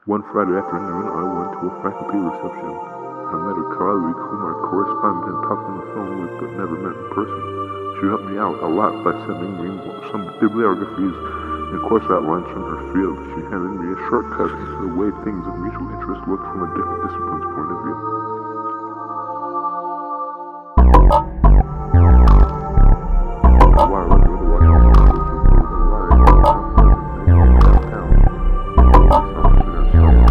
One Friday afternoon, I went to a faculty reception. I met a colleague whom I corresponded and talked on the phone with but never met in person. She helped me out a lot by sending me some bibliographies and course outlines from her field. She handed me a shortcut into the way things of mutual interest look from a different discipline's point of view. A while later, the Washington Post reported a riot in the unpleasant neighborhood downtown. Police officers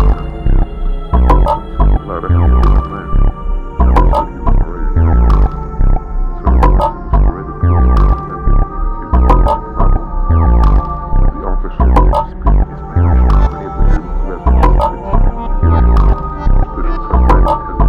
loud a helpless man. Others said he was already dead. Several times he was paraded by the police and they communicated about the problem. But the officer kept speaking his passion. Many of the neighborhood residents had seen suspicions of radicalism.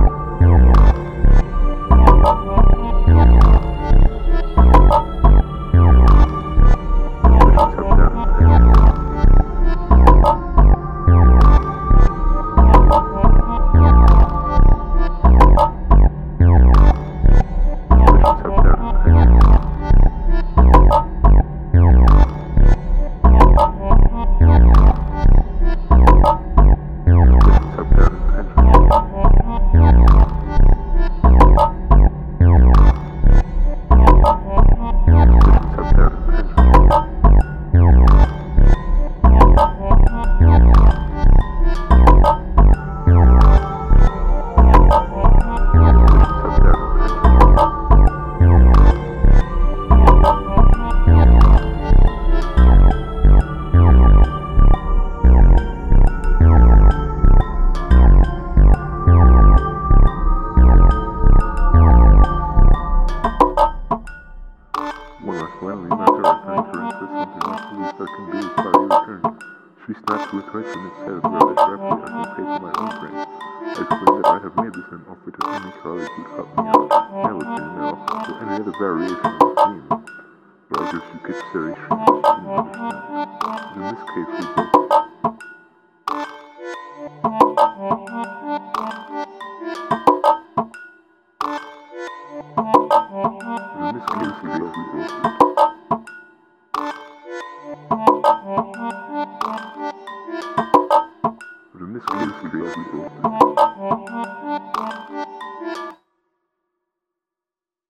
When I finally met her, I thanked her and said something like, "The least I can do is buy you a drink." She snapped to attention and said rather sharply, "I can pay for my own drink." I explained that I have made the same offer to any colleague who'd help me out, male or female, or any other variation of the theme. But I guess you could say she just didn't understand. But in this case, we both